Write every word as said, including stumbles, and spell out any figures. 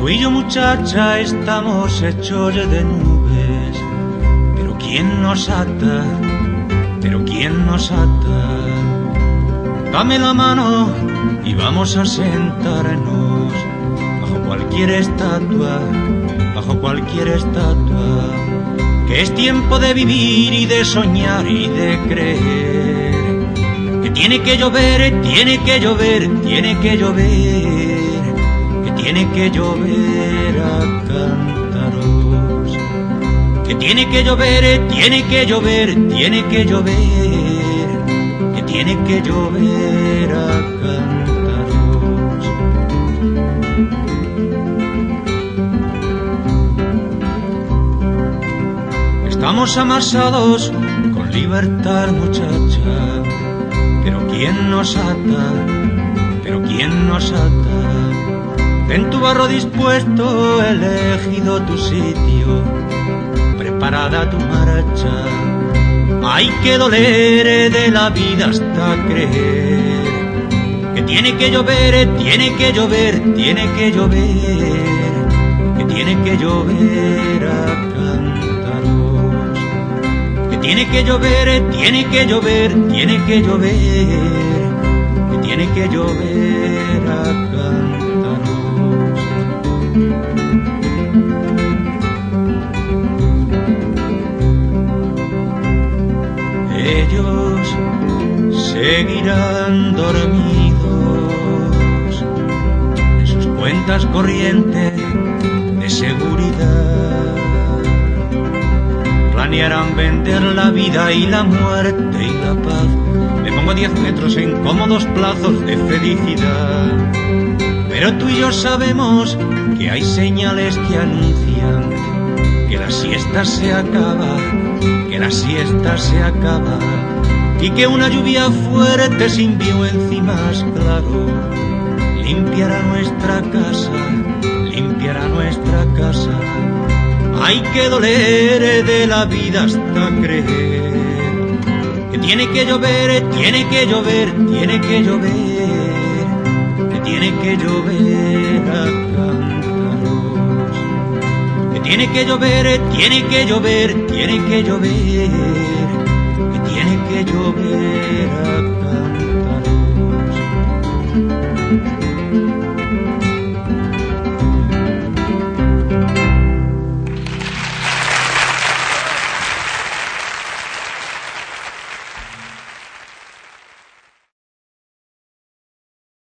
Tú y yo, muchacha, estamos hechos de nubes, pero ¿quién nos ata? Pero ¿quién nos ata? Dame la mano y vamos a sentarnos bajo cualquier estatua, bajo cualquier estatua, que es tiempo de vivir y de soñar y de creer, que tiene que llover, tiene que llover, tiene que llover, que tiene que llover a cántaros, que tiene que llover, tiene que llover, tiene que llover, que tiene que llover a cántaros. Estamos amasados con libertad, muchacha, pero ¿quién nos ata? Pero ¿quién nos ata? En tu barro dispuesto, elegido tu sitio, preparada tu marcha. Hay que doler de la vida hasta creer, que tiene que llover, tiene que llover, tiene que llover, que tiene que llover a cántaros, que tiene que llover, tiene que llover, tiene que llover, que tiene que llover a cántaros. Ellos seguirán dormidos en sus cuentas corrientes de seguridad. Planearán vender la vida y la muerte y la paz. Me pongo a diez metros en cómodos plazos de felicidad. Pero tú y yo sabemos que hay señales que anuncian que la siesta se acaba, que la siesta se acaba, y que una lluvia fuerte sin viento más claro limpiará nuestra casa, limpiará nuestra casa. Hay que doler de la vida hasta creer, que tiene que llover, tiene que llover, tiene que llover, que tiene que llover a cántaros, que tiene que llover, tiene que llover, tiene que llover, que tiene que llover a cántaros.